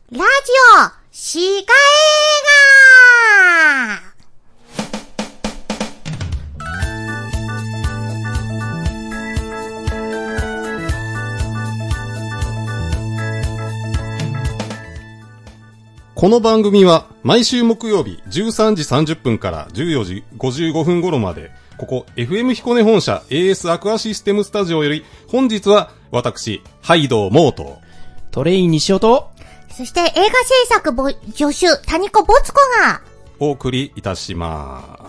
ラジオシカ映画。 この番組は毎週木曜日13時30分から14時55分頃まで、ここ FM 彦根本社 AS アクアシステムスタジオより、本日は私ハイドウモートトレイン西尾と、 そして映画制作助手谷子ボツコがお送りいたします。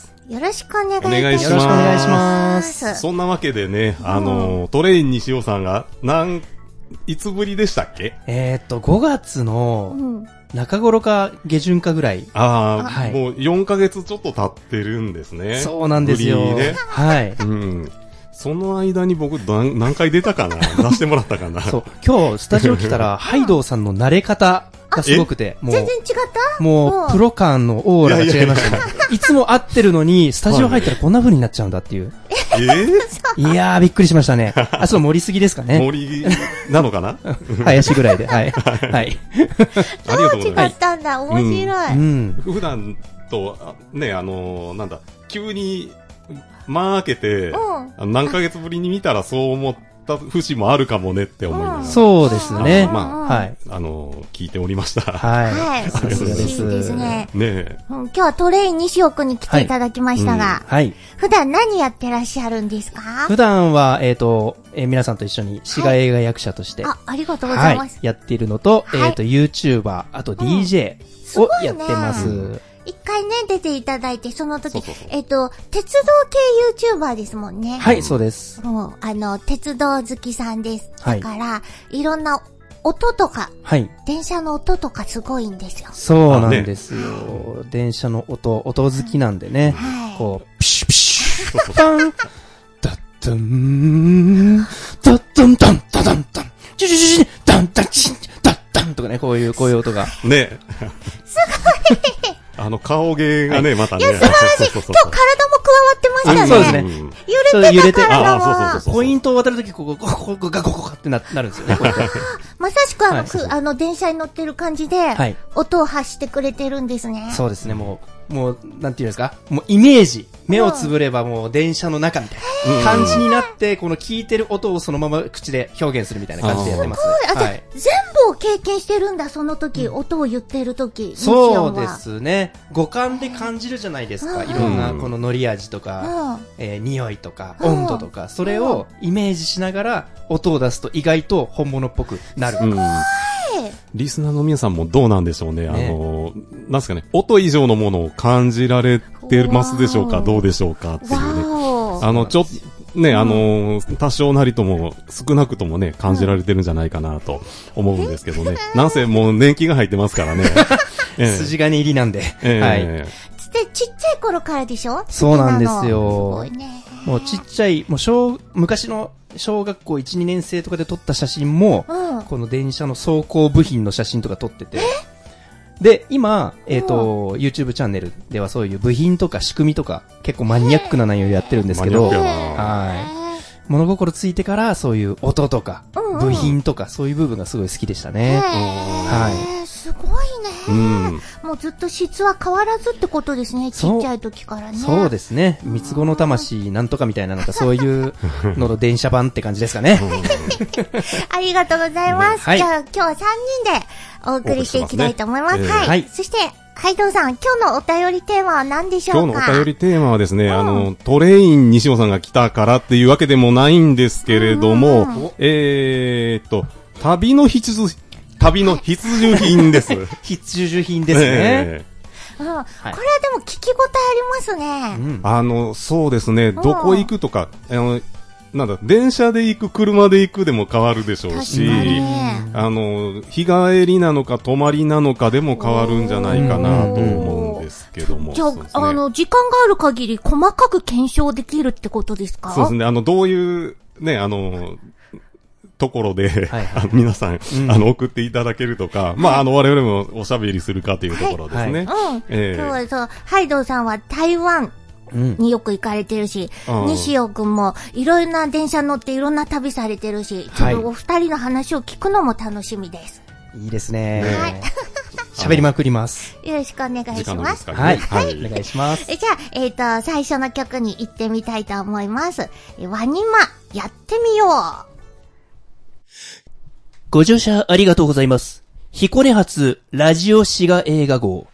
よろしくお願いいたします。 よろしくお願いします。 そんなわけでね、トレイン西尾さんがいつぶりでしたっけ ？5月の中頃か下旬かぐらい。 はい、もう4ヶ月ちょっと経ってるんですね。 そうなんですよ。 ね、 はい。 その間に僕何回出たかな出してもらったかなそう。今日スタジオ来たら、ハイドウさんの慣れ方がすごくて、もう全然違ったもう、プロ感のオーラが違いましたね。いつも合ってるのに、スタジオ入ったらこんな風になっちゃうんだっていう。いやー、びっくりしましたね。あ、そう、盛りすぎですかね。 盛りなのかな林ぐらいで。はい。はい。 ありがとうございます。違ったんだ。面白い。 普段と、ね、急に、間開けて、何ヶ月ぶりに見たらそう思った節もあるかもねって思いながら。 そうですね。 はい。聞いておりました。 はい。 さすがです。 嬉しいですね。 ね今日はトレイン西尾くんに来ていただきましたが、 はい。 普段何やってらっしゃるんですか？ 普段は、皆さんと一緒に市外映画役者として、 ありがとうございます。 やっているのと、YouTuber、あと DJ をやってます。 一回ね、出ていただいて、その時、鉄道系 YouTuber ですもんね。 はい、そうです。 鉄道好きさんです。だから、いろんな音とか、電車の音とかすごいんですよ。 そうなんですよ。電車の音好きなんでね。こう、ピシュピシュ、タン、ダッダン、ダッダンダン、ダダンダン、チュチュチュチュ、ダンダンチン、ダッダンとかね、こういう音が。 ね。 すごい顔芸がね、またね。 いや、素晴らしい。今日体も加わってましたね。 そうですね。 揺れてた体は。 ポイントを渡るとき、ここがここってなるんですよね。 まさしく電車に乗ってる感じで、音を発してくれてるんですね。 そうですね、もう、なんていうんですか、もうイメージ。目をつぶればもう電車の中みたいな感じになって、この聞いてる音をそのまま口で表現するみたいな感じでやってます。 全部を経験してるんだ、その時、音を言ってる時。 そうですね。五感で感じるじゃないですか。いろんなこの乗り味とか、匂いとか、温度とか、それをイメージしながら音を出すと意外と本物っぽくなる。 リスナーの皆さんもどうなんでしょうね。なんすかね、音以上のものを感じられてますでしょうか、どうでしょうかっていうね。多少なりとも、少なくともね、感じられてるんじゃないかなと思うんですけどね。なんせもう年季が入ってますからね。 筋金入りなんで。はい。 で、ちっちゃい頃からでしょ？ そうなんですよ。すごいね。 もうちっちゃい、昔の小学校1、2年生とかで撮った写真も、この電車の走行部品の写真とか撮ってて。で、今、YouTube チャンネルではそういう部品とか仕組みとか、結構マニアックな内容やってるんですけど、物心ついてからそういう音とか、部品とか、そういう部分がすごい好きでしたね。 すごいね。もうずっと質は変わらずってことですね、ちっちゃい時からね。 そうですね。三つ子の魂なんとかみたいな、なんかそういうのの電車版って感じですかね。 ありがとうございます。じゃあ今日は3人でお送りしていきたいと思います。はい。そして、ハイドウさん、今日のお便りテーマは何でしょうか？ 今日のお便りテーマはですね、トレイン西尾さんが来たからっていうわけでもないんですけれども、旅の必需品です。 必需品ですね。 これはでも聞き応えありますね。 そうですね、どこ行くとか、電車で行く、車で行くでも変わるでしょうし、日帰りなのか泊まりなのかでも変わるんじゃないかなと思うんですけども。 じゃあ、時間がある限り細かく検証できるってことですか？ そうですね、どういう、ね、ところで、皆さん、送っていただけるとか、我々もおしゃべりするかというところですね。 ハイドウさんは台湾によく行かれてるし、西尾くんもいろんな電車乗っていろんな旅されてるし、ちょっとお二人の話を聞くのも楽しみです。 いいですね。はい。喋りまくります。 よろしくお願いします。 はい。はい。お願いします。 じゃあ、最初の曲に行ってみたいと思います。ワニマ、やってみよう。 ご乗車ありがとうございます。彦根発ラジオ滋賀映画号。